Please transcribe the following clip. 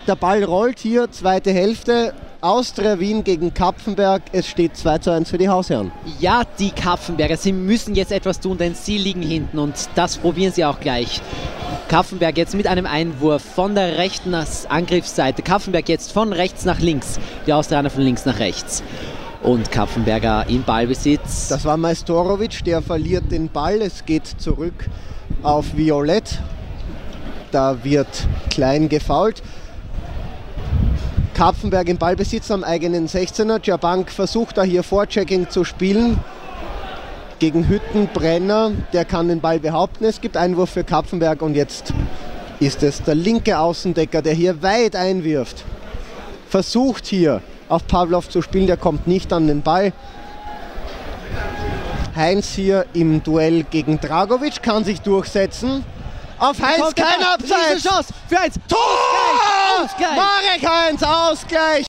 Der Ball rollt hier, zweite Hälfte. Austria Wien gegen Kapfenberg. Es steht 2:1 für die Hausherren. Ja, die Kapfenberger, sie müssen jetzt etwas tun, denn sie liegen hinten und das probieren sie auch gleich. Kapfenberg jetzt mit einem Einwurf von der rechten Angriffsseite. Kapfenberg jetzt von rechts nach links. Die Austrianer von links nach rechts. Und Kapfenberger im Ballbesitz. Das war Majstorovic, der verliert den Ball. Es geht zurück auf Violett. Da wird klein gefoult. Kapfenberg im Ballbesitz am eigenen 16er. Djabank versucht da hier Vorchecking zu spielen. Gegen Hüttenbrenner, der kann den Ball behaupten. Es gibt Einwurf für Kapfenberg und jetzt ist es der linke Außendecker, der hier weit einwirft. Versucht hier auf Pavlov zu spielen, der kommt nicht an den Ball. Heinz hier im Duell gegen Dragovic, kann sich durchsetzen. Auf Heinz kein Abseits! Chance für Heinz! Tor! Ausgleich! Marek Heinz, Ausgleich!